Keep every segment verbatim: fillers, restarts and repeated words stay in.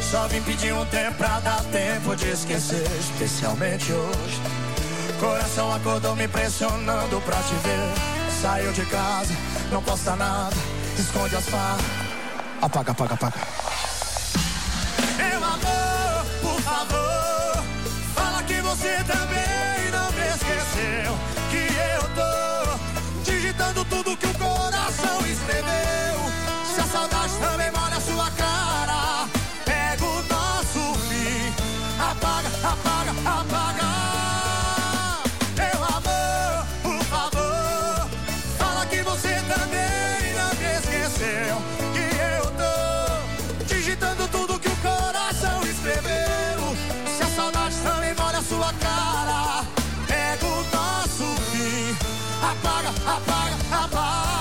Só vim pedir um tempo pra dar tempo de esquecer, especialmente hoje. Coração acordou me pressionando pra te ver. Saiu de casa, não posta nada, esconde as farras. Apaga, apaga, apaga. Meu amor, por favor, fala que você também não me esqueceu. Que eu tô digitando tudo que o coração escreveu. Se a saudade também molha a sua cara, pega o nosso fim, apaga, apaga, apaga. Meu amor, por favor, fala que você também não me esqueceu. Que eu tô digitando tudo que o coração escreveu. Se a saudade também molha a sua cara, pega o nosso fim, apaga, apaga, apaga.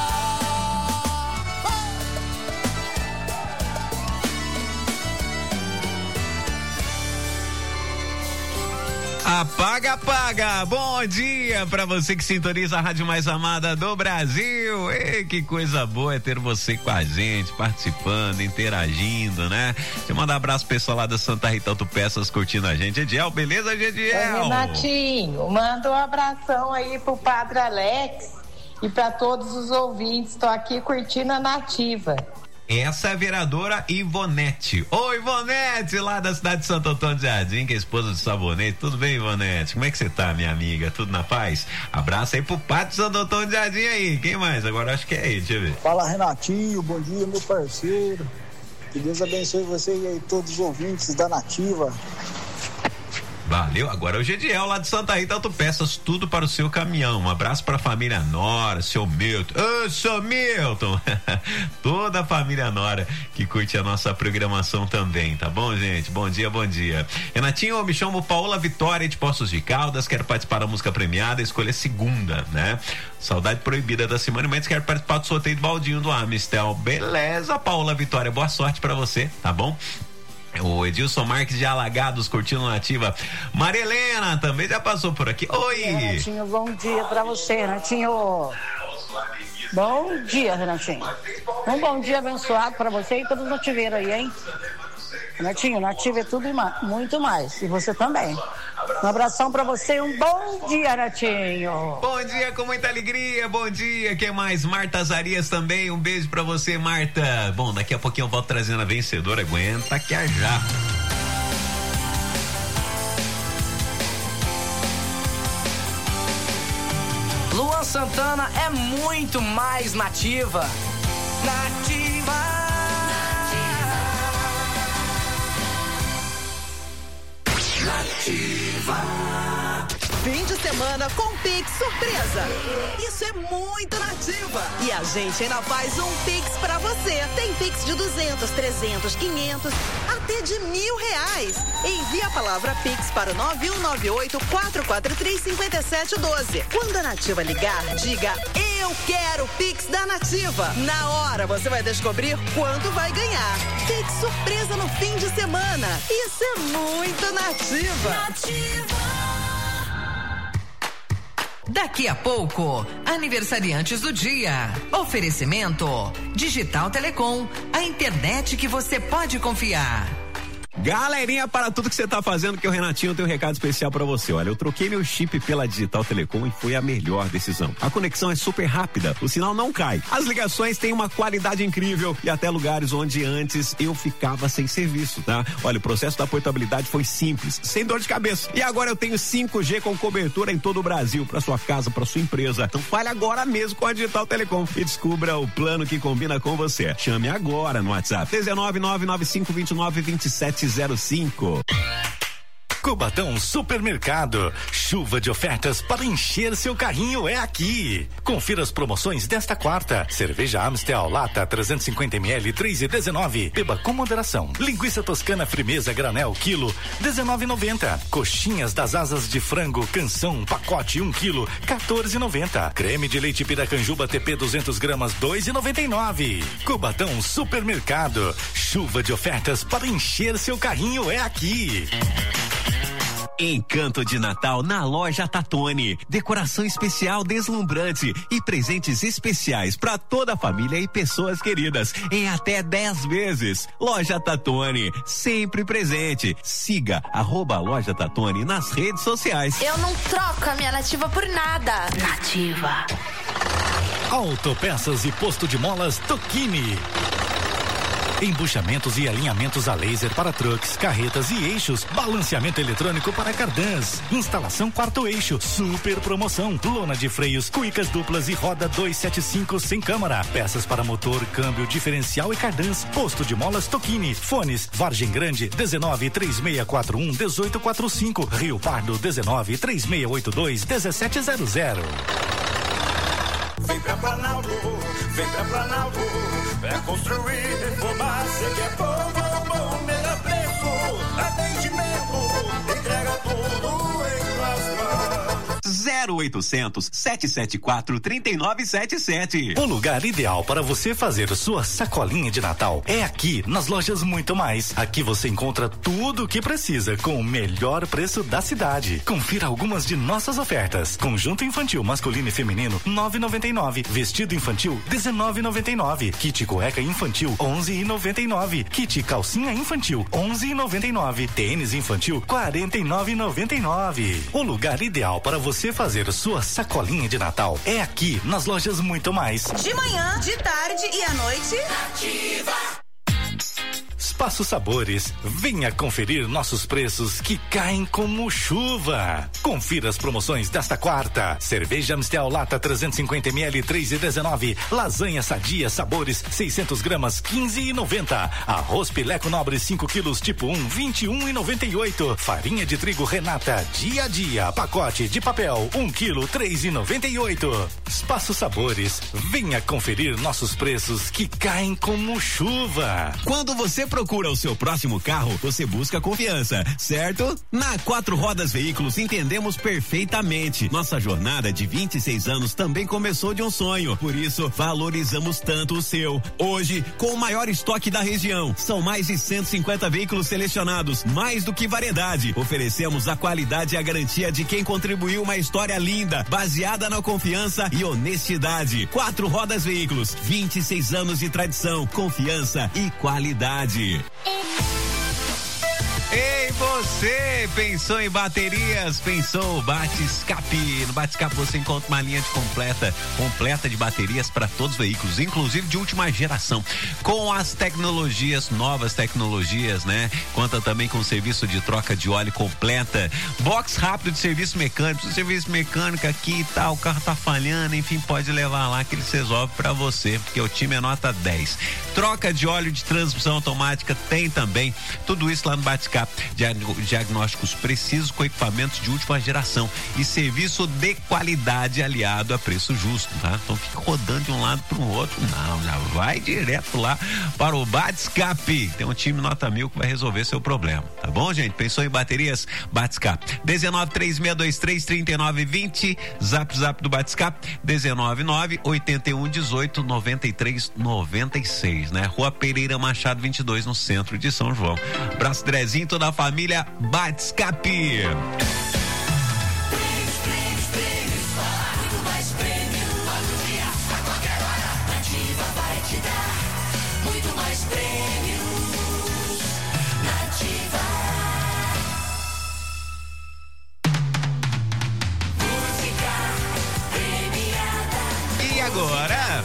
Apaga, apaga. Bom dia pra você que sintoniza a rádio mais amada do Brasil. Ei, que coisa boa é ter você com a gente, participando, interagindo, né? Deixa eu mandar um abraço pro pessoal lá da Santa Rita Autopeças curtindo a gente. Ediel, beleza, Ediel? Oi, Renatinho, manda um abração aí pro Padre Alex e pra todos os ouvintes. Tô aqui curtindo a Nativa. Essa é a vereadora Ivonete. Oi, Ivonete, lá da cidade de Santo Antônio de Jardim, que é esposa do Sabonete. Tudo bem, Ivonete? Como é que você tá, minha amiga? Tudo na paz? Abraço aí pro Pátio Santo Antônio de Jardim aí. Quem mais? Agora acho que é ele, deixa eu ver. Fala, Renatinho, bom dia, meu parceiro. Que Deus abençoe você e aí todos os ouvintes da Nativa. Valeu, agora é o Gediel lá de Santa Rita Autopeças, tudo para o seu caminhão. Um abraço para a família Nora, seu Milton. Ô, seu Milton! Toda a família Nora que curte a nossa programação também, tá bom, gente? Bom dia, bom dia. Renatinho, eu me chamo Paola Vitória de Poços de Caldas, quero participar da música premiada, escolha segunda, né? Saudade Proibida da Simone Mendes, quero participar do sorteio do baldinho do Amistel. Beleza, Paola Vitória, boa sorte para você, tá bom? O Edilson Marques de Alagados curtindo Nativa. Maria Helena também já passou por aqui. Oi! Renatinho, bom dia pra você, Renatinho. Bom dia, Renatinho. Um bom dia abençoado pra você e todos os nativeiros aí, hein? Renatinho, Nativa é tudo e mais, muito mais. E você também. Um abração pra você e um bom dia, Renatinho. Bom dia, com muita alegria. Bom dia. Quem mais? Marta Zarias também. Um beijo pra você, Marta. Bom, daqui a pouquinho eu volto trazendo a vencedora. Aguenta que é já. Luan Santana é muito mais nativa. Nativa. Nativa. Fim de semana com Pix Surpresa. Isso é muito Nativa. E a gente ainda faz um Pix pra você. Tem Pix de duzentos, trezentos, quinhentos, até de mil reais. Envie a palavra Pix para o nove um nove oito, quatro quatro três, cinco sete um dois. Quando a Nativa ligar, diga: eu quero Pix da Nativa. Na hora você vai descobrir quanto vai ganhar. Pix Surpresa no fim de semana. Isso é muito Nativa. Nativa. Daqui a pouco, aniversariantes do dia. Oferecimento Digital Telecom, a internet que você pode confiar. Galerinha, para tudo que você tá fazendo, que o Renatinho tem um recado especial pra você. Olha, eu troquei meu chip pela Digital Telecom e foi a melhor decisão. A conexão é super rápida, o sinal não cai. As ligações têm uma qualidade incrível e até lugares onde antes eu ficava sem serviço, tá? Olha, o processo da portabilidade foi simples, sem dor de cabeça. E agora eu tenho cinco G com cobertura em todo o Brasil, pra sua casa, pra sua empresa. Então fale agora mesmo com a Digital Telecom e descubra o plano que combina com você. Chame agora no WhatsApp dezenove, nove nove cinco, vinte e nove, vinte e sete zero cinco. Cubatão Supermercado. Chuva de ofertas para encher seu carrinho é aqui. Confira as promoções desta quarta. Cerveja Amstel lata trezentos e cinquenta mililitros, três e dezenove. Beba com moderação. Linguiça toscana Frimeza granel quilo, dezenove e noventa. Coxinhas das asas de frango Canção pacote um quilo, quatorze e noventa. Creme de leite Piracanjuba T P duzentos gramas, dois e noventa e nove. Cubatão Supermercado. Chuva de ofertas para encher seu carrinho é aqui. Encanto de Natal na loja Tatone. Decoração especial deslumbrante e presentes especiais para toda a família e pessoas queridas em até dez vezes. Loja Tatone, sempre presente. Siga arroba loja Tatone nas redes sociais. Eu não troco a minha Nativa por nada. Nativa. Autopeças e posto de molas Tokini. Embuchamentos e alinhamentos a laser para trucks, carretas e eixos. Balanceamento eletrônico para cardãs. Instalação quarto eixo. Super promoção. Lona de freios, cuicas duplas e roda duzentos e setenta e cinco sem câmara. Peças para motor, câmbio, diferencial e cardãs. Posto de molas Tokini. Fones Vargem Grande dezenove, três seis quatro um, dezoito quatro cinco. Rio Pardo dezenove, três seis oito dois, dezessete zero zero. Vem pra Planalto, vem pra Planalto, é construir, reformar, cê quer bom, bom, melhor preço, atendimento, entrega tudo em tuas mãos. zero oitocentos, sete sete quatro, três nove sete sete. O lugar ideal para você fazer sua sacolinha de Natal é aqui, nas lojas Muito Mais. Aqui você encontra tudo o que precisa com o melhor preço da cidade. Confira algumas de nossas ofertas. Conjunto infantil masculino e feminino nove e noventa e nove. Vestido infantil dezenove e noventa e nove. Kit cueca infantil onze e noventa e nove. Kit calcinha infantil onze e noventa e nove. Tênis infantil quarenta e nove e noventa e nove. O lugar ideal para você fazer sua sacolinha de Natal é aqui, nas lojas Muito Mais. De manhã, de tarde e à noite. Ativa! Espaço Sabores, venha conferir nossos preços que caem como chuva. Confira as promoções desta quarta. Cerveja Amstel Lata trezentos e cinquenta mililitros, três e dezenove. Lasanha Sadia Sabores, seiscentos gramas, quinze e noventa. Arroz Pileco Nobre cinco quilos tipo um, vinte e um e noventa e oito. Farinha de trigo Renata Dia a Dia, pacote de papel, um quilo, três e noventa e oito. Espaço Sabores, venha conferir nossos preços que caem como chuva. Quando você procura o seu próximo carro, você busca confiança, certo? Na Quatro Rodas Veículos entendemos perfeitamente. Nossa jornada de vinte e seis anos também começou de um sonho, por isso valorizamos tanto o seu. Hoje, com o maior estoque da região, são mais de cento e cinquenta veículos selecionados, mais do que variedade. Oferecemos a qualidade e a garantia de quem contribuiu uma história linda, baseada na confiança e honestidade. Quatro Rodas Veículos, vinte e seis anos de tradição, confiança e qualidade. Ei, você pensou em baterias? Pensou Batiscap? No Batiscap você encontra uma linha de completa, completa de baterias para todos os veículos, inclusive de última geração, com as tecnologias, novas tecnologias, né? Conta também com serviço de troca de óleo completa, box rápido de serviço mecânico, serviço mecânico aqui e tal, o carro tá falhando, enfim, pode levar lá que eles resolvem para você, porque o time é nota dez. Troca de óleo de transmissão automática tem também, tudo isso lá no Batiscap. Diagnósticos precisos com equipamentos de última geração e serviço de qualidade aliado a preço justo, tá? Então fica rodando de um lado para o outro, não, já vai direto lá para o Batiscap. Tem um time nota mil que vai resolver seu problema, tá bom, gente? Pensou em baterias? Batiscap. dezenove, três seis dois três, trinta e nove vinte, zap zap do Batiscap, dezenove, nove, oitenta e um, dezoito, noventa e três, noventa e seis, né? Rua Pereira Machado vinte e dois, no centro de São João. Abraço, Drezinho, toda a família Batiscap. E agora?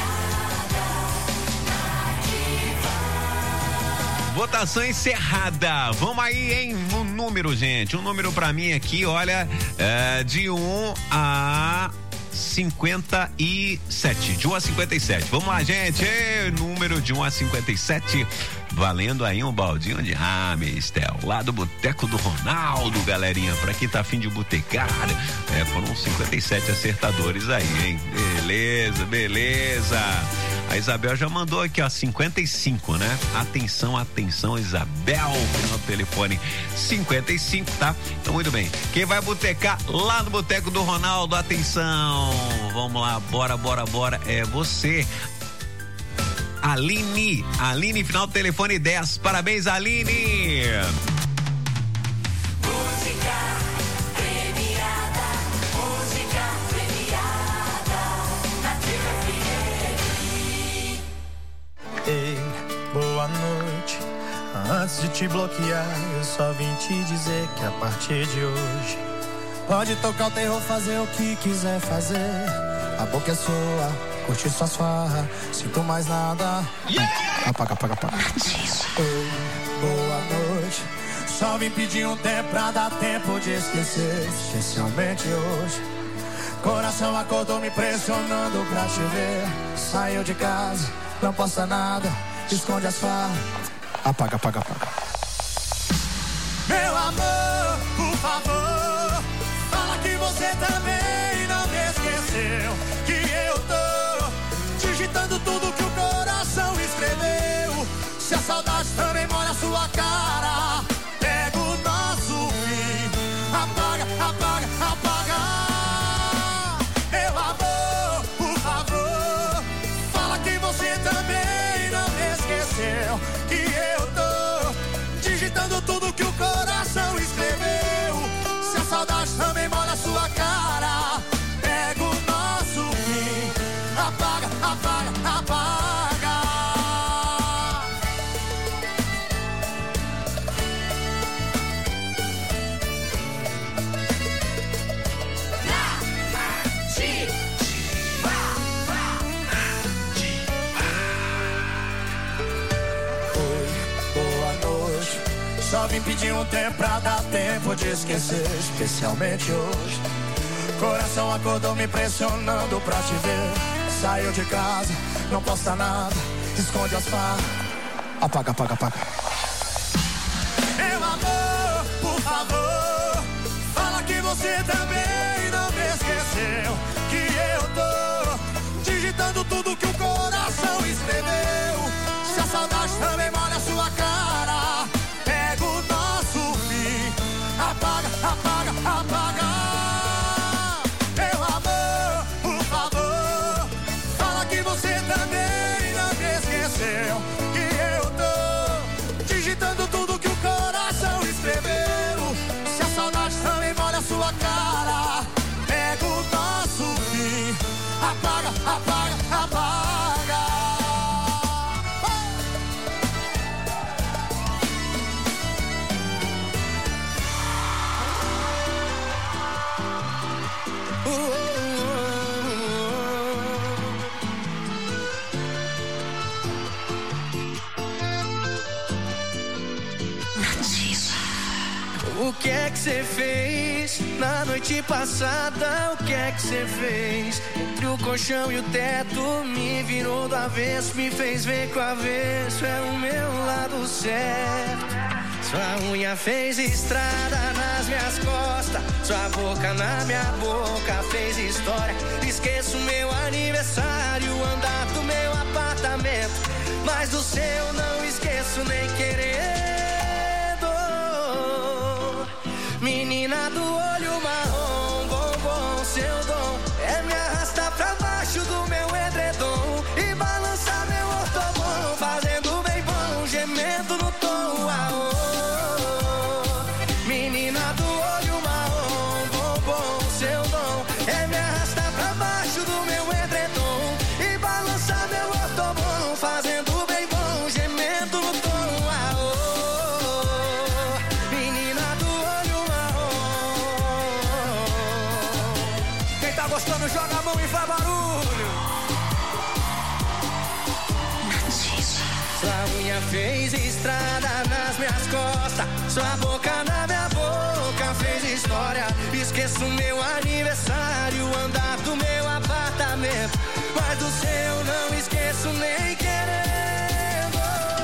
Votação encerrada. Vamos aí, hein? Um número, gente. Um número pra mim aqui, olha, é, de um a cinquenta e sete. De um a cinquenta e sete. Vamos lá, gente. E, número de um a cinquenta e sete. Valendo aí um baldinho de Amistel. Lá do Boteco do Ronaldo, galerinha. Pra quem tá afim de botecar. É, foram cinquenta e sete acertadores aí, hein? Beleza, beleza. A Isabel já mandou aqui, ó, cinquenta e cinco, né? Atenção, atenção, Isabel, no telefone cinquenta e cinco, tá? Então, muito bem. Quem vai botecar lá no Boteco do Ronaldo, atenção. Vamos lá, bora, bora, bora. É você. Aline, Aline, final do telefone dez. Parabéns, Aline. Música. boa noite. Antes de te bloquear, eu só vim te dizer que a partir de hoje pode tocar o terror, fazer o que quiser fazer. A boca é sua, curtir suas farras, sinto mais nada. Yeah! Apaga, apaga, apaga. Oi, boa noite. Só vim pedir um tempo pra dar tempo de esquecer, especialmente hoje. Coração acordou me pressionando pra te ver. Saiu de casa, não posta nada, esconde as farras. Apaga, apaga, apaga. Meu amor, por favor, fala que você também não me esqueceu. Que eu tô digitando tudo que o coração escreveu. Se a saudade também molha a sua cara, pega o nosso fim. Apaga, apaga, apaga. Meu amor, por favor, fala que você também não me esqueceu. Que eu tô digitando tudo que o coração escreveu. Se a saudade também molha a sua cara, pega o nosso fim. Apaga, apaga, apaga. Só vim pedir um tempo pra dar tempo de esquecer, especialmente hoje. Coração acordou me pressionando pra te ver. Saiu de casa, não posta nada, esconde as farras. Apaga, apaga, apaga. Meu amor, por favor, fala que você também não me esqueceu. Que eu tô digitando tudo que o coração escreveu. Se a saudade também molha a sua cara, pega o nosso fim. Apaga, apaga, apaga. Meu amor, por favor, fala que você também não me esqueceu. Que eu tô digitando tudo que o coração escreveu. Se a saudade também molha a sua cara, pega o nosso fim. Apaga, apaga, apaga. O que é que você fez na noite passada? O que é que você fez? Entre o colchão e o teto, me virou do avesso, me fez ver que o avesso é o meu lado certo. Sua unha fez estrada nas minhas costas, sua boca na minha boca fez história. Esqueço meu aniversário, andar do meu apartamento, mas do seu não esqueço nem querendo. Menina do olho marrom, bombom, seu dom é me arrastar pra baixo do meu edredom e balançar meu ortobom, fazendo bem bom, gemendo no tom. Ah, oh. Menina do olho marrom, bombom, seu dom é me arrastar pra baixo do meu edredom e balançar meu ortobom, fazendo bem bom, gemendo no tom. Ah, oh. Menina do gostando, joga a mão e faz barulho. Sua unha fez estrada nas minhas costas, sua boca na minha boca fez história. Esqueço meu aniversário, andar do meu apartamento, mas do seu não esqueço nem querendo.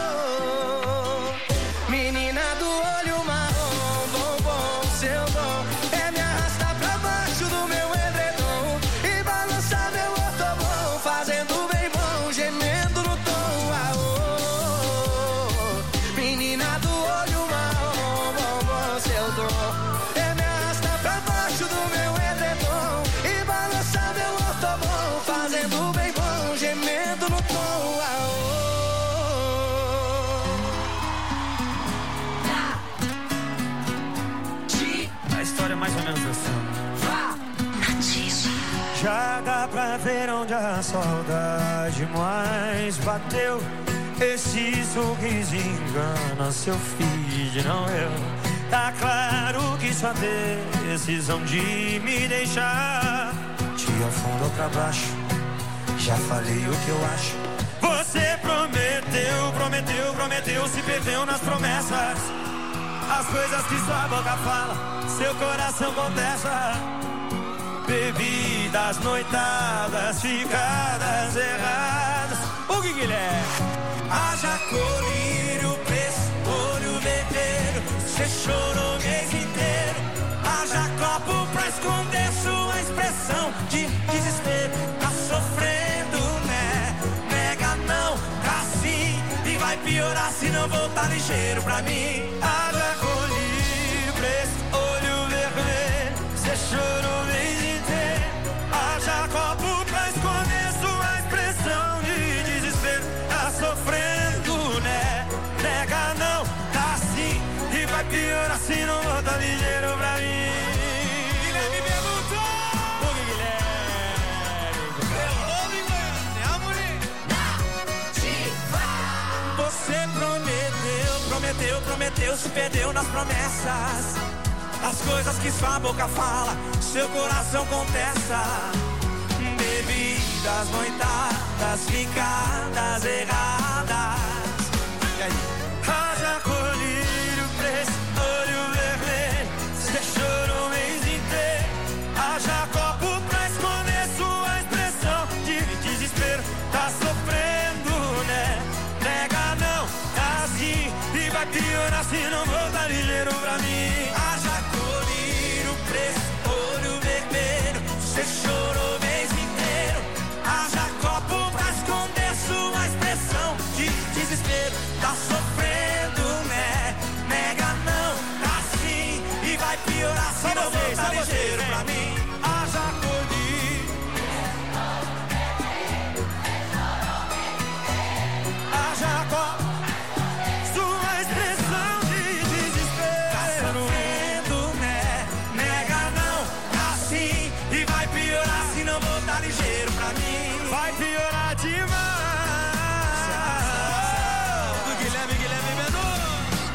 Menina do olho marrom, bombom, seu dom é me arrastar pra baixo do meu edredom e balançar meu ortobom, fazendo bem bom, gemendo no tom. Ah, oh. Menina do olho marrom, bombom, seu dom é me arrastar pra baixo do meu edredom e balançar meu ortobom, fazendo bem bom, gemendo no tom. Ah, oh. A história é mais ou menos assim. Já dá pra ver onde a saudade mais bateu. Esse sorriso engana seu feed, não eu. Tá claro que sua decisão de me deixar te afundou pra baixo. Já falei o que eu acho. Você prometeu, prometeu, prometeu, se perdeu nas promessas. As coisas que sua boca fala, seu coração contesta. Bebidas, noitadas, ficadas erradas. O que Guilherme? Haja colírio, preço, olho vermelho. Você chorou o mês inteiro. Haja copo pra esconder sua expressão de desespero. Tá sofrendo, né? Nega não, tá sim. E vai piorar se não voltar ligeiro pra mim. Haja colírio, preço, olho vermelho. Você chorou o mês inteiro. Haja copo pra esconder sua expressão de desespero. Tá sofrendo, né? Nega não, tá sim. E vai piorar se não volta ligeiro pra mim. Guilherme perguntou. O Guilherme. Meu nome é Amorim. Você prometeu, prometeu, prometeu, se perdeu nas promessas. As coisas que sua boca fala, seu coração contesta. Bebidas, noitadas, ficadas erradas. E aí? Haja colírio, preço, olho vermelho. Você chorou o mês inteiro. Haja copo pra esconder sua expressão de desespero. Tá sofrendo, né? Nega não, tá assim. E vai piorar se não voltar ligeiro pra mim. Haja colírio, preço, olho vermelho. Você chorou o mês inteiro. Haja copo pra esconder sua expressão de desespero. Tá sofrendo, né? Nega não, tá sim. E vai piorar se não voltar ligeiro pra mim. Haja colírio. Haja copo. Sua expressão de desespero. Tá sofrendo, né? Nega não, tá sim. E vai piorar se não voltar ligeiro pra mim. Vai piorar demais. Do Guilherme, Guilherme Mendonça.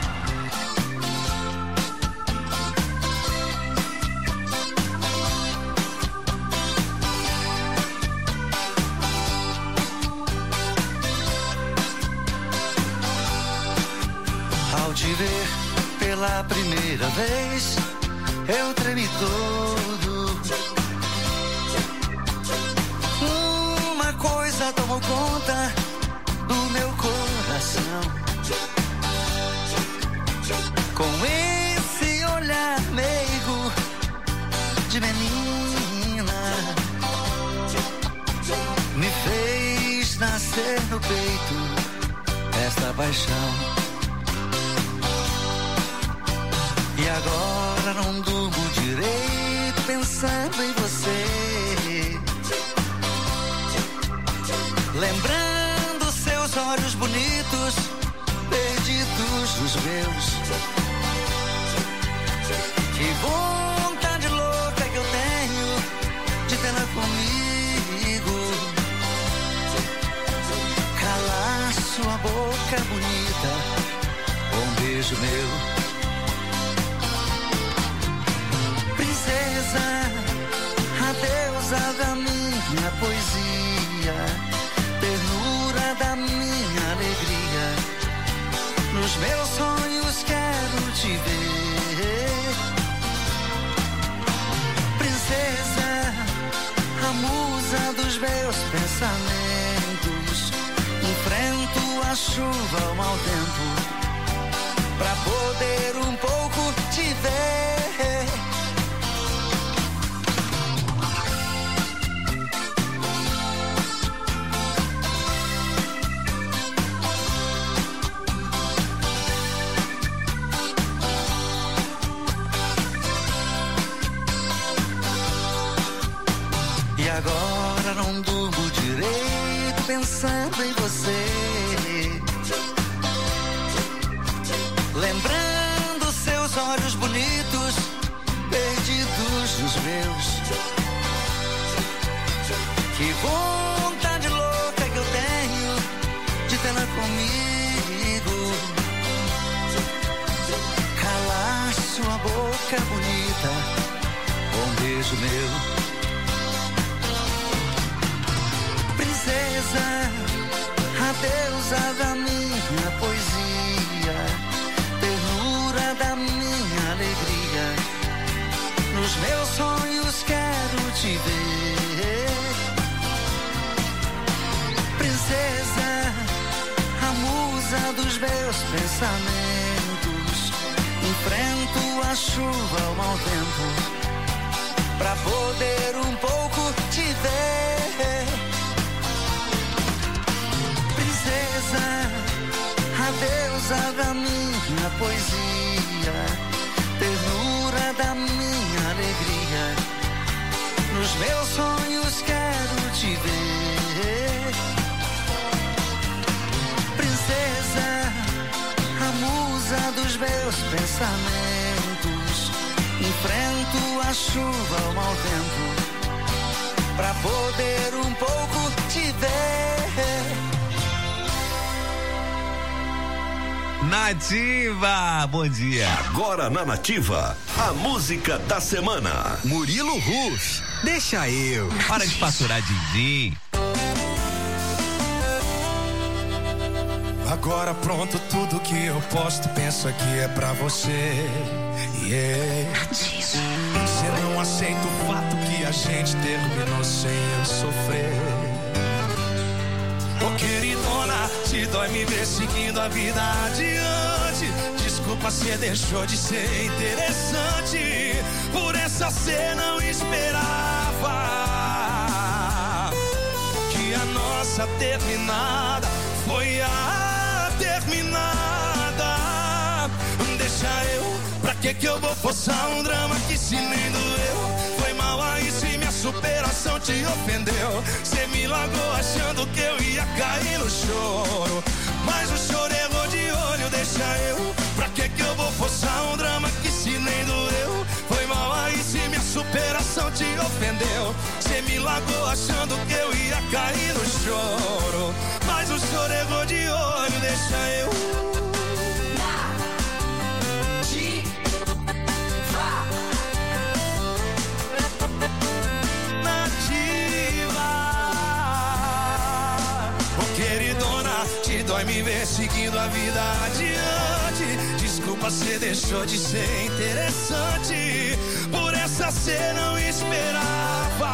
Ao te ver pela primeira vez, eu tremi todo. Uma coisa tomou conta do meu coração. Com esse olhar meigo de menina, me fez nascer no peito esta paixão. E agora não durmo direito pensando em você. Lembrando seus olhos bonitos, perdidos dos meus. Que vontade louca que eu tenho de tê-la comigo. Calar sua boca bonita com um beijo meu. A deusa da minha poesia, ternura da minha alegria. Nos meus sonhos quero te ver, princesa, a musa dos meus pensamentos. Enfrento a chuva, o mau tempo, pra poder um pouco te ver. Agora não durmo direito pensando em você. Lembrando seus olhos bonitos, perdidos dos meus. Que vontade louca que eu tenho de tê-la comigo. boca bonita, um beijo meu. Princesa, a deusa da minha poesia, ternura da minha alegria, nos meus sonhos quero te ver. Princesa, a musa dos meus pensamentos, enfrento a chuva, o mau tempo, pra poder um pouco te ver. Princesa, a deusa da minha poesia, ternura da minha alegria, nos meus sonhos quero te ver. Princesa, a musa dos meus pensamentos, enfrento a chuva, o mau tempo, pra poder um pouco te ver. Nativa, bom dia. Agora na Nativa, a música da semana. Murilo Ruf, deixa eu. Para de faturar din-din. Agora pronto, tudo que eu posto, penso que é pra você. Yeah. Você não aceita o fato que a gente terminou sem eu sofrer. Ô oh, queridona, te dói me ver seguindo a vida adiante. Desculpa, cê deixou de ser interessante. Por essa cê não esperava que a nossa terminada foi a terminada. Deixa eu, pra que que eu vou forçar um drama que se nem doeu? Foi mal aí se minha superação te ofendeu. Cê me largou achando que eu ia cair no choro, mas o choro errou de olho. Deixa eu, pra que que eu vou forçar um drama que se nem doeu? Foi mal aí se minha superação te ofendeu. Cê me largou achando que eu ia cair no choro, mas o choro errou de olho. Deixa eu. Te dói me ver seguindo a vida adiante. Desculpa, cê deixou de ser interessante. Por essa cê não esperava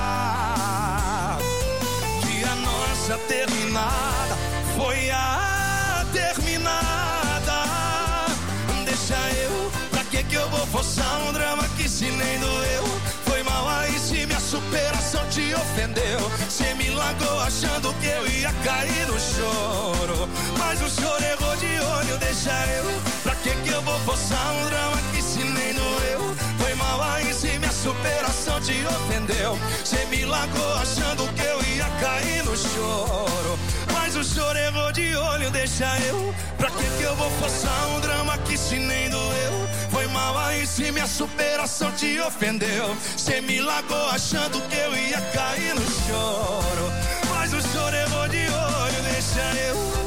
que a nossa terminada foi a terminada. Deixa eu, pra que que eu vou forçar um drama que se nem doeu? Foi mal aí se minha superação te ofendeu. Cê me largou achando que eu ia cair no choro, mas o choro errou de olho. Deixa eu, pra que que eu vou forçar um drama que se nem doeu? Foi mal aí se minha superação te ofendeu. Cê me largou achando que eu ia cair no choro, mas o choro errou de olho. Deixa eu, pra que que eu vou forçar um drama que se nem doeu? Foi mal aí se minha superação te ofendeu. Cê me largou achando que eu ia cair no choro, mas o choro errou de olho. Deixa eu.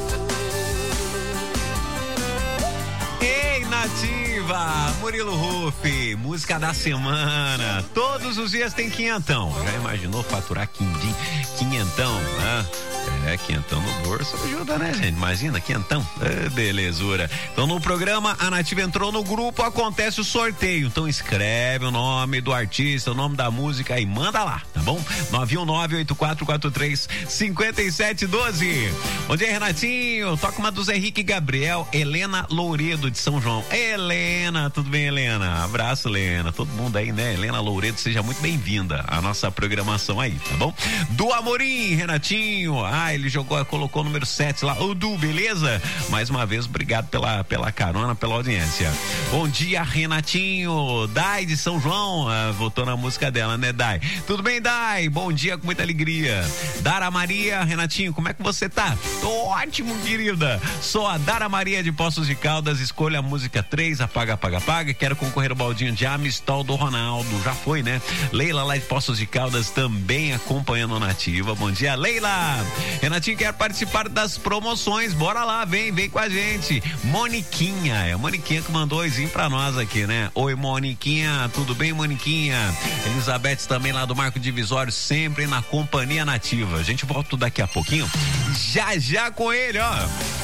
Ei, Nativa, Murilo Ruf, música da semana. Todos os dias tem quinhentão. Já imaginou faturar quindim, quinhentão, né? É, quinhentão no bolso ajuda, né, gente? Imagina, quinhentão. É, belezura. Então, no programa, a Nativa entrou no grupo, acontece o sorteio. Então, escreve o nome do artista, o nome da música e manda lá, tá bom? nove um nove, oito quatro quatro três, cinco sete um dois. Bom dia, Renatinho. Toca uma do Zé Henrique Gabriel, Helena Louredo de São João. Helena, tudo bem, Helena? Abraço, Helena. Todo mundo aí, né? Helena Louredo, seja muito bem-vinda à nossa programação aí, tá bom? Do Amorim, Renatinho. Ah, ele jogou, colocou o número sete lá. Ô, Du, beleza? Mais uma vez, obrigado pela, pela carona, pela audiência. Bom dia, Renatinho. Dai de São João. Ah, votou na música dela, né, Dai? Tudo bem, Dai? Bom dia, com muita alegria. Dara Maria, Renatinho, como é que você tá? Tô ótimo, querida. Sou a Dara Maria de Poços de Caldas. Escolha a música Música três, apaga, apaga, apaga. Quero concorrer ao baldinho de Amistal do Ronaldo. Já foi, né? Leila lá de Poços de Caldas também acompanhando a Nativa. Bom dia, Leila. Renatinho quer participar das promoções. Bora lá, vem, vem com a gente. Moniquinha, é a Moniquinha que mandou oizinho pra nós aqui, né? Oi, Moniquinha, tudo bem, Moniquinha? Elizabeth também lá do Marco Divisório, sempre na companhia Nativa. A gente volta daqui a pouquinho, já já com ele, ó.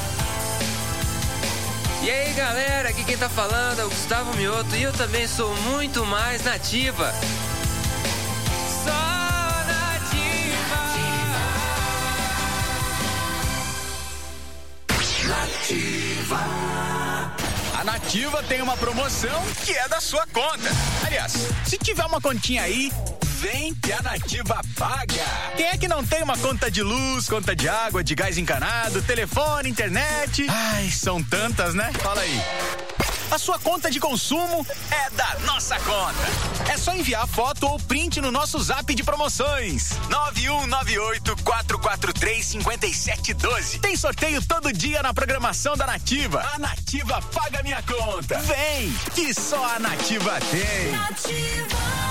E aí, galera, aqui quem tá falando é o Gustavo Mioto e eu também sou muito mais Nativa. Só Nativa. Nativa. A Nativa tem uma promoção que é da sua conta. Aliás, se tiver uma continha aí, vem que a Nativa paga. Quem é que não tem uma conta de luz, conta de água, de gás encanado, telefone, internet? Ai, são tantas, né? Fala aí. A sua conta de consumo é da nossa conta. É só enviar foto ou print no nosso zap de promoções. nove um nove oito, quatro quatro três, cinco sete um dois. Tem sorteio todo dia na programação da Nativa. A Nativa paga minha conta. Vem, que só a Nativa tem. Nativa.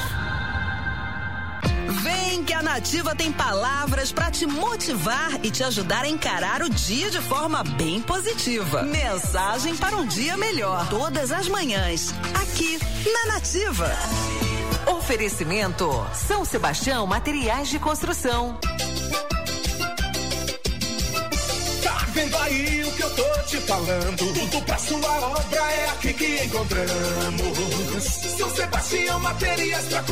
Vem que a Nativa tem palavras pra te motivar e te ajudar a encarar o dia de forma bem positiva. Mensagem para um dia melhor. Todas as manhãs, aqui na Nativa. Oferecimento São Sebastião Materiais de Construção. Tá vendo aí o que eu tô te falando? Tudo pra sua obra é aqui que encontramos. São Sebastião Materiais pra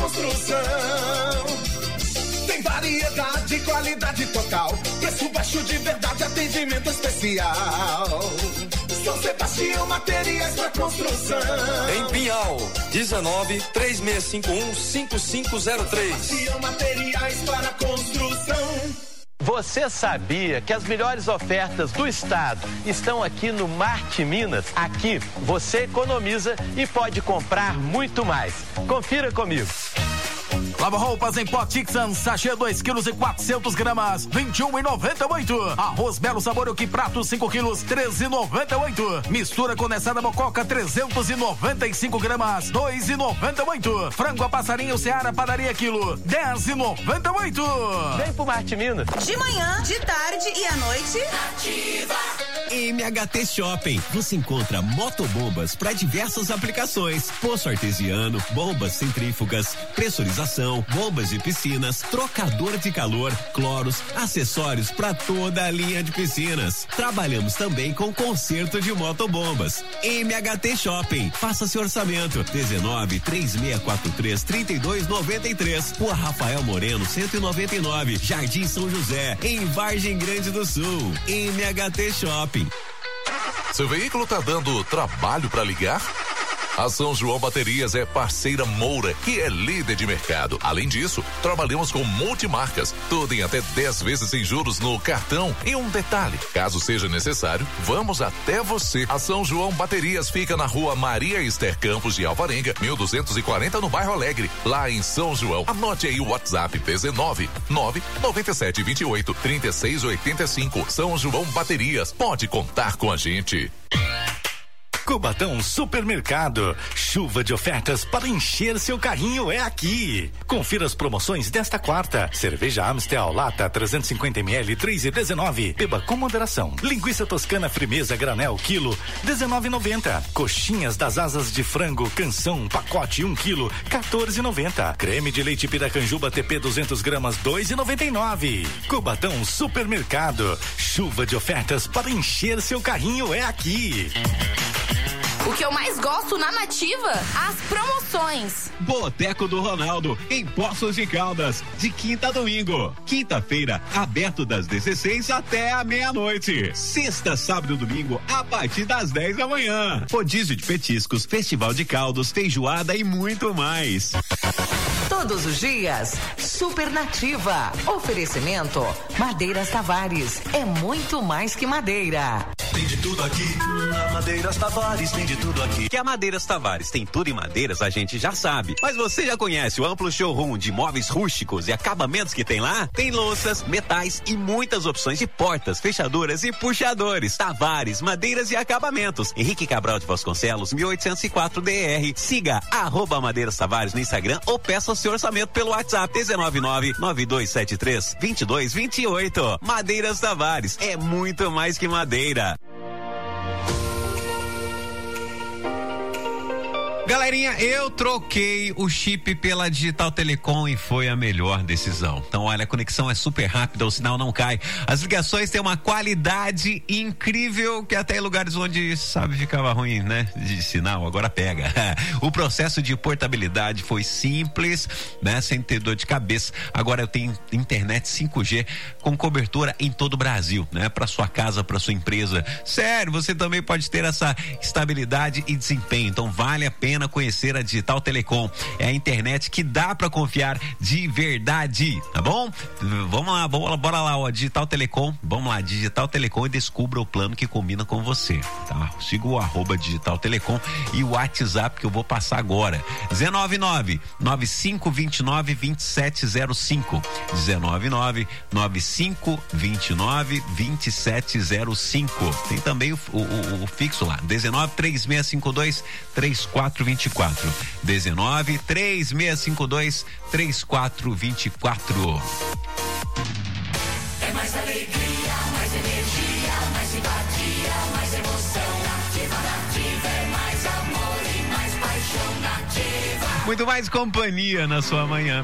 Construção. Tem variedade, qualidade total. Preço baixo de verdade, atendimento especial. São Sebastião Materiais para Construção. Em Pinhal, dezenove, três seis cinco um, cinco cinco zero três. Sebastião Materiais para Construção. Você sabia que as melhores ofertas do estado estão aqui no Marte Minas? Aqui você economiza e pode comprar muito mais. Confira comigo. Lava roupas em pó Tixan, sachê dois quilos e quatrocentas gramas, vinte e um e noventa e oito. Arroz Belo Sabor que prato cinco quilos, treze e noventa e oito. Mistura condensada Mococa trezentos e noventa e cinco gramas, dois e noventa e oito. Frango a passarinho Seara padaria quilo, dez e noventa e oito. Vem pro Marte Minas. De manhã, de tarde e à noite. Ativa. M H T Shopping. Você encontra motobombas para diversas aplicações: poço artesiano, bombas centrífugas, pressurização, bombas de piscinas, trocador de calor, cloros, acessórios para toda a linha de piscinas. Trabalhamos também com conserto de motobombas. M H T Shopping. Faça seu orçamento. dezenove, três seis quatro três, trinta e dois noventa e três. Rua Rafael Moreno, cento e noventa e nove. Jardim São José, em Vargem Grande do Sul. M H T Shopping. Seu veículo tá dando trabalho para ligar? A São João Baterias é parceira Moura, que é líder de mercado. Além disso, trabalhamos com multimarcas, tudo em até dez vezes sem juros no cartão. E um detalhe, caso seja necessário, vamos até você. A São João Baterias fica na rua Maria Esther Campos de Alvarenga, mil duzentos e quarenta, no bairro Alegre, lá em São João. Anote aí o WhatsApp dezenove, nove, noventa e sete, vinte e oito, trinta e seis, oitenta e cinco. São João Baterias, pode contar com a gente. Cubatão Supermercado. Chuva de ofertas para encher seu carrinho é aqui. Confira as promoções desta quarta. Cerveja Amstel lata trezentos e cinquenta mililitros, três e dezenove. Beba com moderação. Linguiça toscana Frimeza granel quilo, dezenove e noventa. Coxinhas das asas de frango Canção pacote um quilo, quatorze e noventa. Creme de leite Piracanjuba T P duzentos gramas, dois e noventa e nove. Cubatão Supermercado. Chuva de ofertas para encher seu carrinho é aqui. O que eu mais gosto na Nativa? As promoções. Boteco do Ronaldo, em Poços de Caldas, de quinta a domingo. Quinta-feira, aberto das dezesseis até a meia-noite. Sexta, sábado e domingo, a partir das dez da manhã. Rodízio de petiscos, festival de caldos, feijoada e muito mais. Todos os dias, Super Nativa. Oferecimento, Madeiras Tavares. É muito mais que madeira. tem de tudo aqui. Na Madeiras Tavares tem de tudo aqui. Que a Madeiras Tavares tem tudo em madeiras, a gente já sabe. Mas você já conhece o amplo showroom de móveis rústicos e acabamentos que tem lá? Tem louças, metais e muitas opções de portas, fechaduras e puxadores. Tavares, madeiras e acabamentos. Henrique Cabral de Vasconcelos, mil oitocentos e quatro D R. Siga arroba Madeiras Tavares no Instagram ou peça o seu orçamento pelo WhatsApp dezenove nove nove dois sete três dois dois dois oito. Madeiras Tavares é muito mais que madeira. Galerinha, eu troquei o chip pela Digital Telecom e foi a melhor decisão. Então, olha, a conexão é super rápida, o sinal não cai. As ligações têm uma qualidade incrível que até em lugares onde, sabe, ficava ruim, né? De sinal, agora pega. O processo de portabilidade foi simples, né? Sem ter dor de cabeça. Agora eu tenho internet cinco G com cobertura em todo o Brasil, né? Para sua casa, para sua empresa. Sério, você também pode ter essa estabilidade e desempenho. Então, vale a pena conhecer a Digital Telecom. É a internet que dá pra confiar de verdade, tá bom? Vamos lá, vamos lá, bora lá, ó, Digital Telecom, vamos lá, Digital Telecom, e descubra o plano que combina com você, tá? Siga o arroba Digital Telecom e o WhatsApp que eu vou passar agora, dezenove nove nove cinco dois nove dois sete zero cinco, dezenove nove nove cinco dois nove dois sete zero cinco. Tem também o, o, o fixo lá, dezenove três seis cinco dois três quatro vinte e quatro, dezenove três seis cinco dois três quatro vinte e quatro. É mais alegria, mais energia, mais simpatia, mais emoção. Nativa, nativa, é mais amor e mais paixão. Nativa. Muito mais companhia na sua manhã.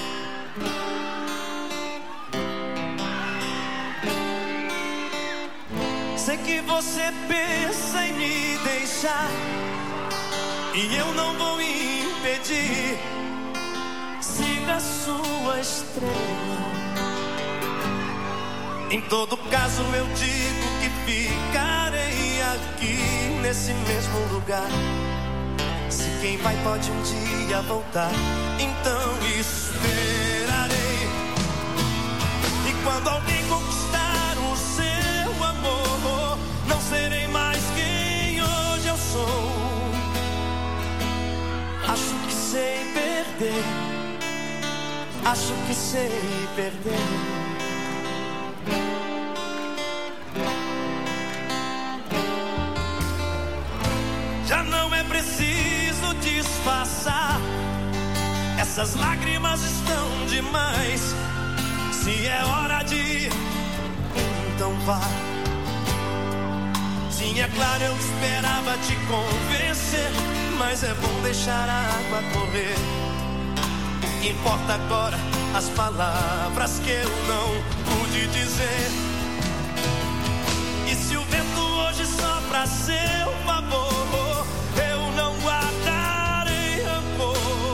Sei que você pensa em me deixar e eu não vou impedir. Siga a sua estrela. Em todo caso eu digo que ficarei aqui nesse mesmo lugar. Se quem vai pode um dia voltar, então esperarei. E quando alguém conquistar o seu amor, não serei mais quem hoje eu sou. Acho que sei perder, acho que sei perder. Já não é preciso disfarçar, essas lágrimas estão demais. Se é hora de ir, então vá. Sim, é claro, eu esperava te convencer, mas é bom deixar a água correr. O que importa agora, as palavras que eu não pude dizer. E se o vento hoje sopra a seu favor, eu não guardarei rancor.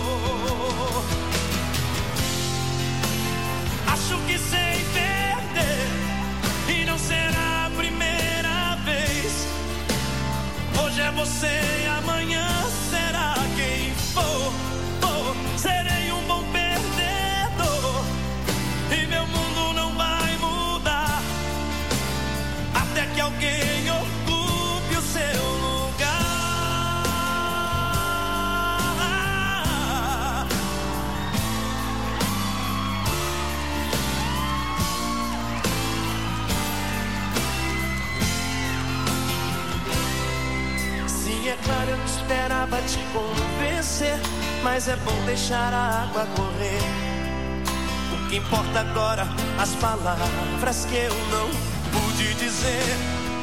Acho que sei perder e não será a primeira vez. Hoje é você e amanhã será quem for. Oh, serei um bom perdedor e meu mundo não vai mudar até que alguém ocupe o seu lugar. Sim, é claro, eu esperava te convencer, mas é bom deixar a água correr. O que importa agora, as palavras que eu não pude dizer.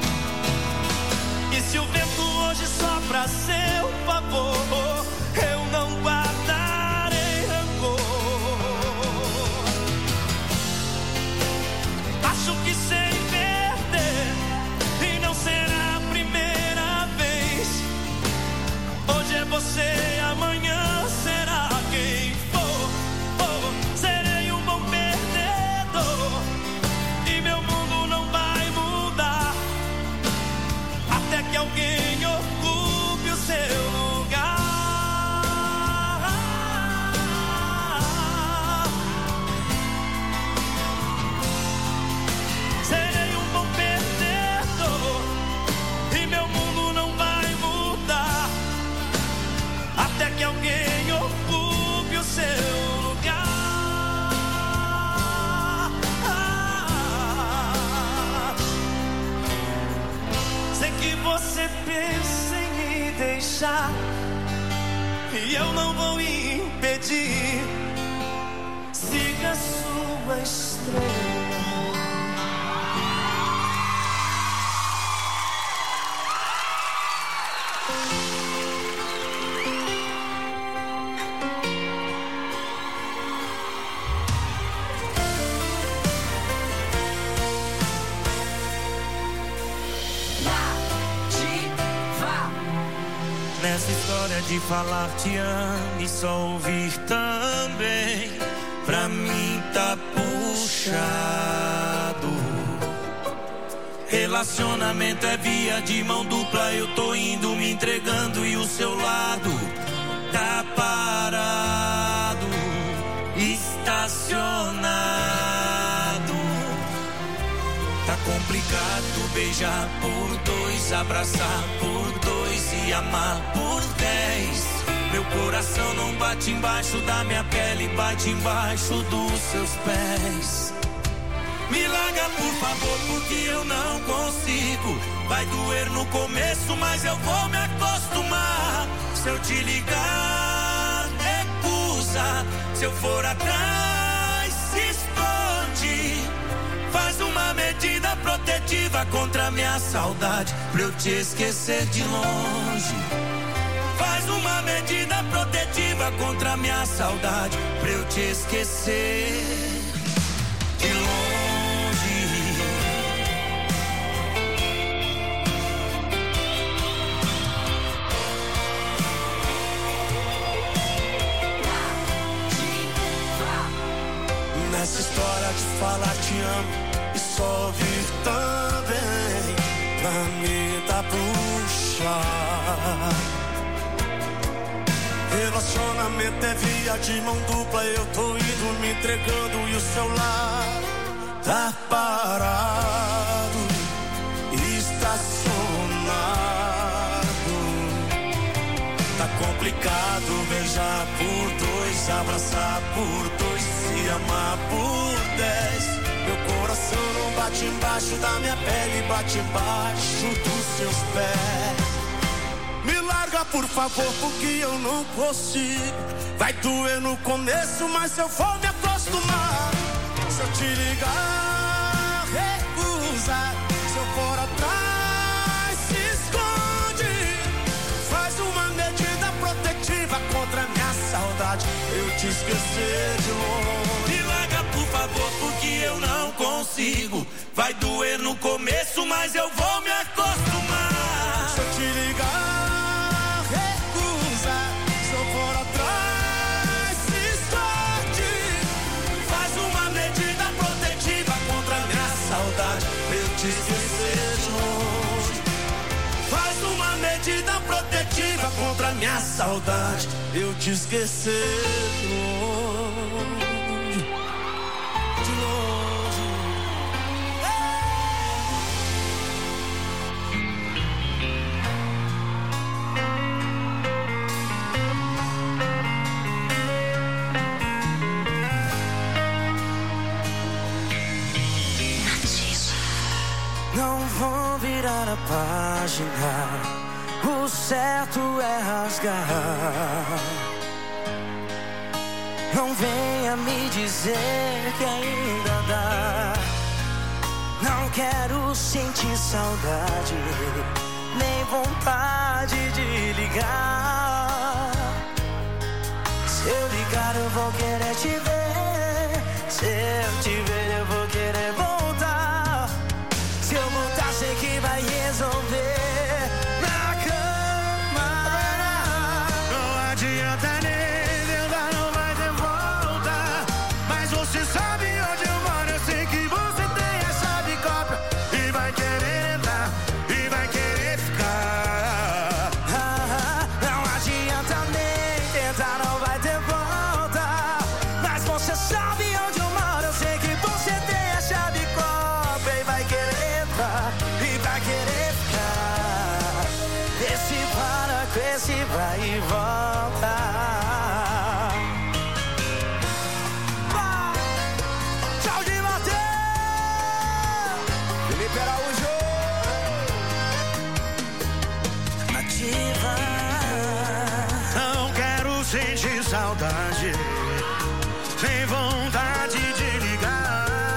E se o vento hoje sopra a seu favor, eu não guardarei rancor. Acho que sei perder e não será a primeira vez. Hoje é você, amanhã será quem for. Oh, serei um bom perdedor e meu mundo não vai mudar até que alguém ocupe o seu lugar. Serei um bom perdedor deixar. E eu não vou impedir. Siga a sua estrela. Nessa história de falar te amo e só ouvir também, pra mim tá puxado. Relacionamento é via de mão dupla, eu tô indo me entregando e o seu lado tá parado, estacionado. Tá complicado beijar por dois, abraçar por dois e amar por dez. Meu coração não bate embaixo da minha pele, bate embaixo dos seus pés. Me larga por favor, porque eu não consigo. Vai doer no começo, mas eu vou me acostumar. Se eu te ligar, recusa. Se eu for atrás, se esconde. Faz uma medida protetiva contra a minha saudade, pra eu te esquecer de longe. Faz uma medida protetiva contra a minha saudade, pra eu te esquecer de longe. Nessa história de falar te amo e só ouvir também, pra mim tá puxado. Relacionamento é via de mão dupla, eu tô indo me entregando e o seu lado tá parado, estacionado. Tá complicado beijar por dois, abraçar por dois, se amar por dez. Meu coração não bate embaixo da minha pele, bate embaixo dos seus pés. Me larga por favor, porque eu não consigo. Vai doer no começo, mas eu vou me acostumar. Se eu te ligar, recusa. Se eu for atrás, se esconde. Faz uma medida protetiva contra a minha saudade, eu te esquecer de longe. Me larga por favor, porque eu não consigo. Vai doer no começo, mas eu vou me acostumar. Se eu te ligar, recusa. Se eu for atrás, se esconde. Faz uma medida protetiva contra a minha saudade, pra eu te esquecer de longe. Faz uma medida protetiva contra a minha saudade, eu te esquecer de longe. De longe. Não vou virar a página. O certo é rasgar. Não venha me dizer que ainda dá. Não quero sentir saudade, nem vontade de ligar. Se eu ligar eu vou querer te ver. Se eu te ver eu vou querer voltar. Se eu voltar sei que vai resolver. Vai e volta. Tchau de Mateus, Felipe Araújo, Nativa. sente saudade, tem vontade de ligar.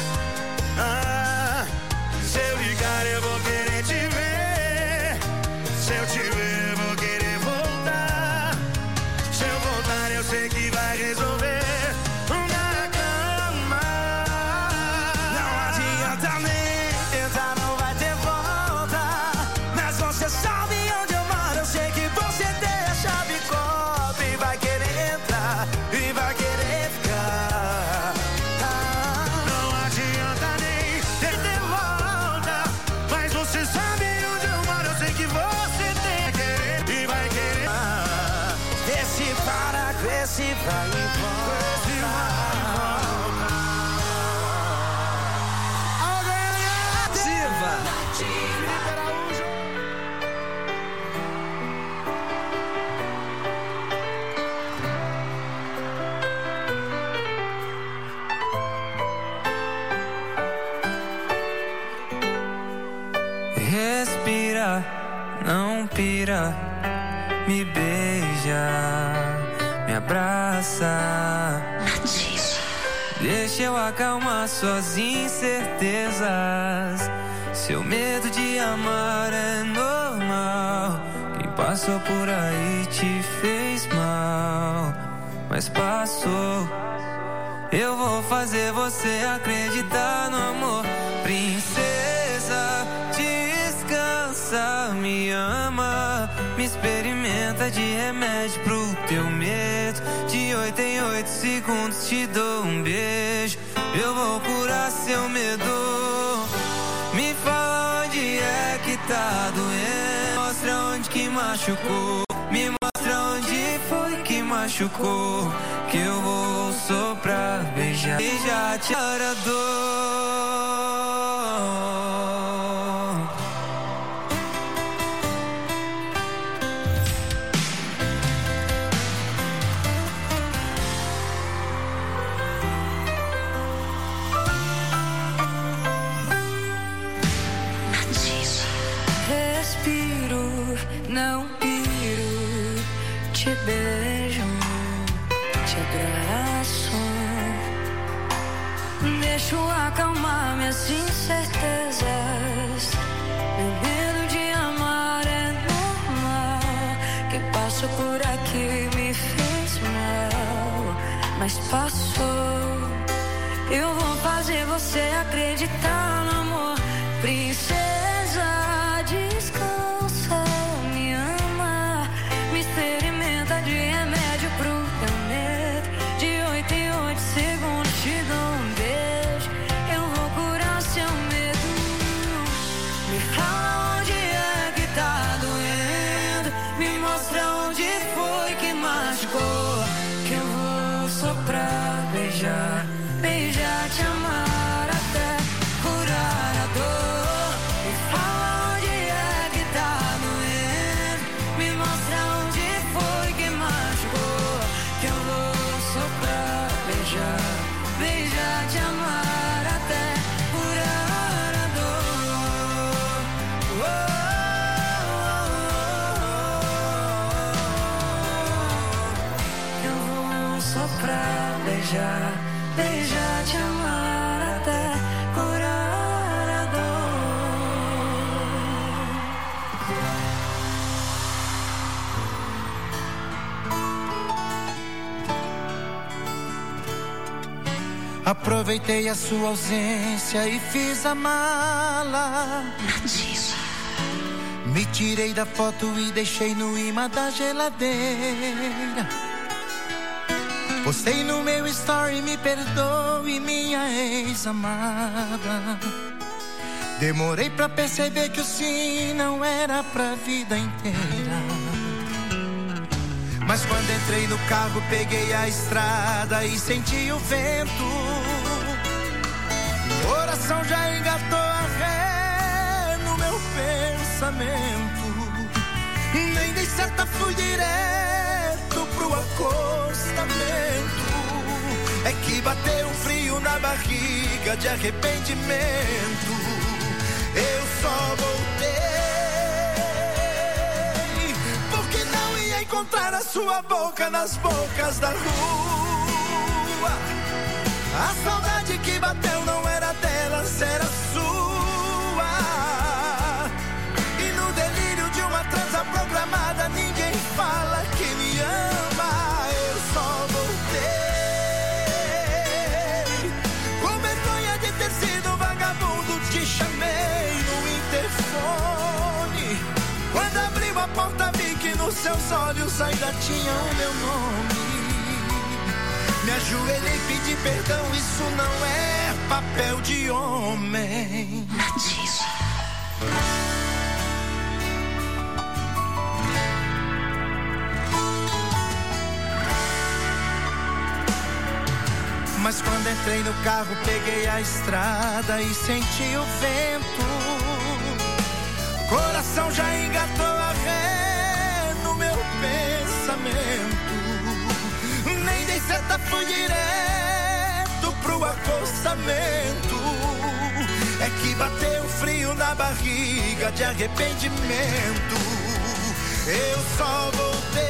Ah, se eu ligar eu vou querer te ver. Se eu te ver eu vou querer voltar. Se eu voltar eu sei que vai resolver. Na cama não adianta nem tentar, não vai ter volta. Mas você sabe onde eu moro, eu sei que você tem a chave copa e vai querer entrar e vai querer ficar. Ah, não adianta nem ter volta. Mas você sabe onde eu moro, eu sei que você tem a querer e vai querer. Ah, vê se para, vê se vai e volta. Respira, não pira, me beija, me abraça. Deixa eu acalmar suas incertezas. Seu medo de amar é normal. Quem passou por aí te fez mal, mas passou. Eu vou fazer você acreditar no amor. Princesa, descansa, me ama, me experimenta de remédio pro teu medo. De oito em oito segundos te dou um beijo. Eu vou curar seu medo. Me fala onde é que tá doendo. Mostra onde que machucou. Me mostra onde foi que machucou. Que eu vou soprar, beijar, beijar, te a dor. Respiro, não piro, te beijo, te abraço. Deixo acalmar minhas incertezas. Meu medo de amar é normal. Quem passou por aqui me fez mal, mas passou. Eu vou fazer você acreditar no amor. Princesa, descansa, me ama, me experimenta de remédio pro teu medo. De oito em oito segundos te dou um beijo. Eu vou curar seu medo. Me fala onde é que tá doendo. Me mostra onde foi que machucou. Que eu vou soprar, beijar, beijar, te amar até curar a dor. Me fala onde é que tá doendo. Me mostra onde foi que machucou. Que eu vou soprar, beijar, beijar, te amar até curar a dor. Oh, oh, oh, oh. Eu vou soprar, beijar, beijar, te amar até curar a dor. Aproveitei a sua ausência e fiz a mala. Me tirei da foto e deixei no imã da geladeira. Postei no meu story, me perdoe, minha ex-amada. Demorei pra perceber que o sim não era pra vida inteira. Mas quando entrei no carro, peguei a estrada e senti o vento. O coração já engatou a ré no meu pensamento. Nem dei seta, fui direto pro acostamento. É que bateu um frio na barriga de arrependimento. Eu só voltei porque não ia ia encontrar a sua boca nas bocas da rua. A saudade que bateu não era delas, era sua. E no delírio de uma transa programada, ninguém fala que me ama. Eu só voltei com vergonha de ter sido vagabundo. Te chamei no interfone. Quando abriu a porta vi que nos seus olhos ainda tinha o meu nome. Me ajoelhei e pedi perdão, isso não é papel de homem. Nativa. Mas quando entrei no carro, peguei a estrada e senti o vento. Coração já engatou a ré no meu pensamento. Nem dei seta, fui direto pro acostamento. É que bateu frio na barriga de arrependimento. Eu só voltei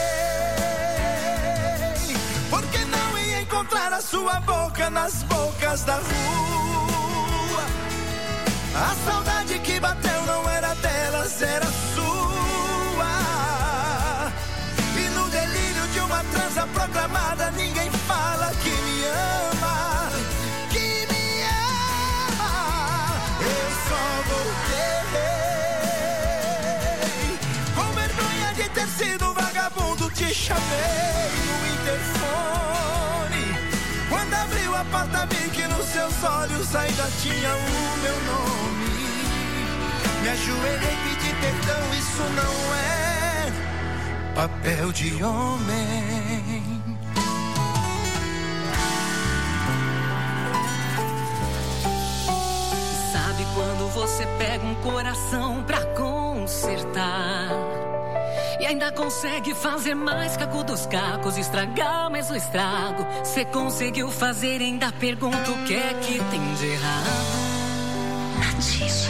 porque não ia encontrar a sua boca nas bocas da rua. A saudade que bateu não era delas, era sua. E no delírio de uma transa programada, ninguém fala que me ama, que me ama. Eu só voltei com vergonha de ter sido vagabundo. Te chamei no interfone. Quando abriu a porta vi que nos seus olhos ainda tinha o meu nome. Me ajoelhei e pedi perdão, isso não é papel de homem. Sabe quando você pega um coração pra consertar e ainda consegue fazer mais caco dos cacos, estragar mais o estrago? Cê conseguiu fazer, ainda pergunto o que é que tem de errado. Nativa.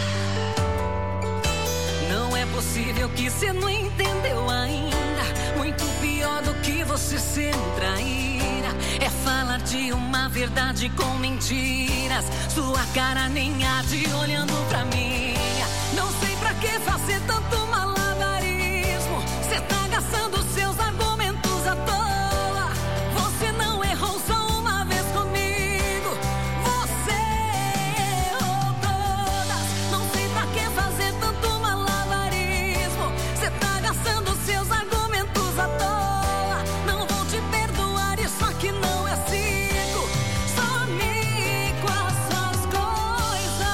Não é possível que cê não entendeu ainda. Muito pior do que você ser um traíra é falar de uma verdade com mentiras. Sua cara nem arde olhando pra minha. Não sei pra que fazer tanto malabarismo. Cê tá gastando seus argumentos à toa. Você não errou só uma vez comigo. Você errou todas. Não sei pra que fazer tanto malabarismo. Cê tá gastando seus argumentos à toa. Não vou te perdoar, isso aqui não é circo. Some com as suas coisas.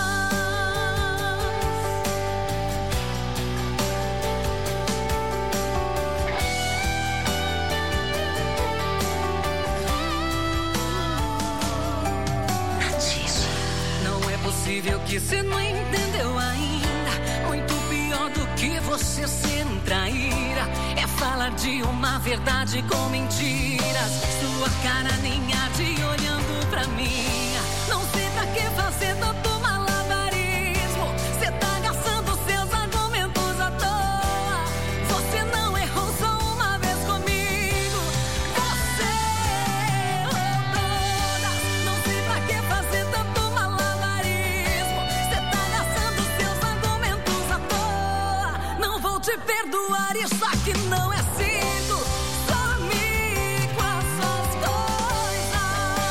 Não é possível que você não entendeu ainda. Muito pior do que você ser um traíra é falar de uma verdade com mentiras. Sua cara nem arde olhando pra minha. Não sei pra que fazer tanto malabarismo. Cê tá gastando seus argumentos à toa. Você não errou só uma vez comigo. Você errou todas. Não sei pra que fazer tanto malabarismo. Cê tá gastando seus argumentos à toa. Não vou te perdoar, isso aqui não é circo. Some com as suas coisas.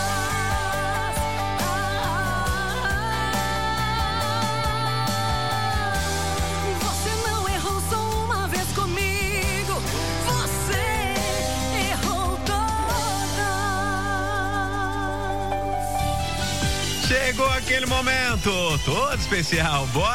Você não errou só uma vez comigo. Você errou todas. Chegou aquele momento todo especial. Bora